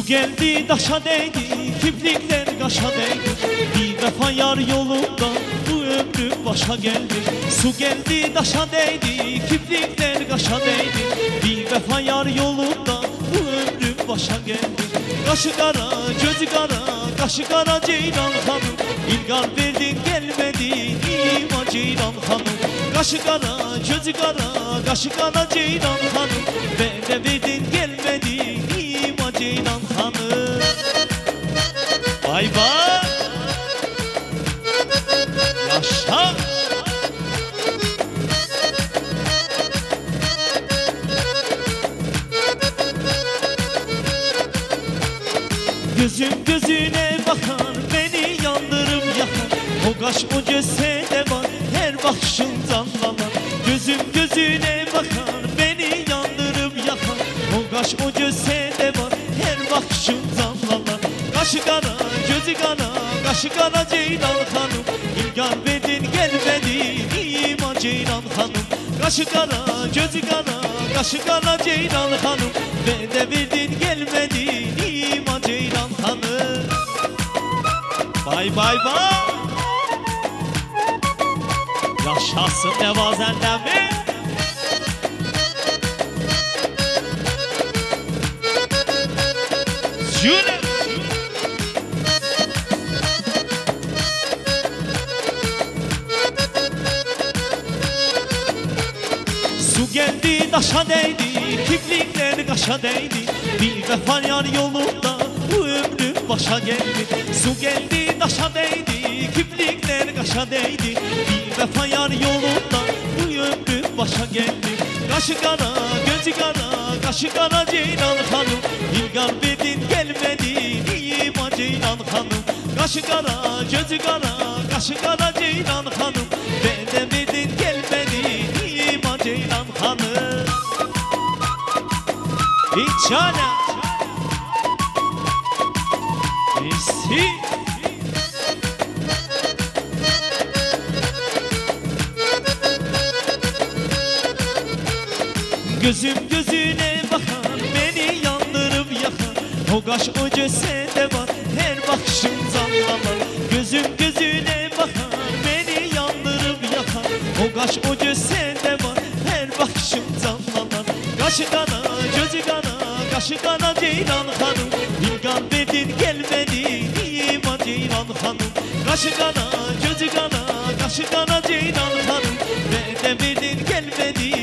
geldi daşa değdi, kiprikler kaşa değdi. Bir vefa yar yolunda bu ömrüm başa geldi. Su geldi daşa değdi, kiprikler kaşa değdi. Bir vefa yar yolunda bu ömrüm başa geldi. Kaşı kara, gözü kara, kaşı kara Ceylan hanım. İlgar verdin gelmedin İma Ceylan hanım. Kaşı kara, gözü kara, kaşı kara Ceylan hanım. Bana verdin gelmedin İma Ceylan hanım. Vay vay, yaşa. Gözüm gözüne bakar, beni yandırıp yakar. O kaş o cesede var, her bakışından anlar. Gözüm gözüne bakar, beni yandırıp yakar. O kaş o cesede var, her bakışından anlar. Kaşı kara, gözü kara, kaşı kara Ceylan hanım. İlgar verdin gelmedin İma Ceylan hanım. Kaşı kara, gözü kara, kaşı kara Ceylan hanım. Bana verdin gelmedin İma Ceylan hanım. Vay vay vay, yaşasın Nevazen'den mi? Şöyle. Su geldi daşa değdi, kiprikler kaşa değdi. Bir vefa yar yolunda bu ömrüm başa geldi. Su geldi daşa değdi, kiprikler kaşa değdi. Bir vefa yar yolunda bu ömrüm başa geldi. Kaşı kara, gözü kara, kaşı kara Ceylan hanım. İlgar verdin gelmedin İma Ceylan hanım. Kaşı kara, gözü kara, kaşı kara Ceylan hanım. Bana verdin gelmedin İma Ceylan hanım. Bir çare birisi. Gözüm gözüne bakar, beni yandırıp yakar. O kaş o cesede var, her bakışımdan anlar. Gözüm gözüne bakar, beni yandırıp yakar. O kaş o cesede var, her bakışımdan anlar. Kaşı kara, gözü kara, kaşı kara Ceylan hanım. İlgar verdin gelmedin İma Ceylan hanım. Kaşı kara, gözü kara, kaşı kara Ceylan hanım. Bana verdin gelmedin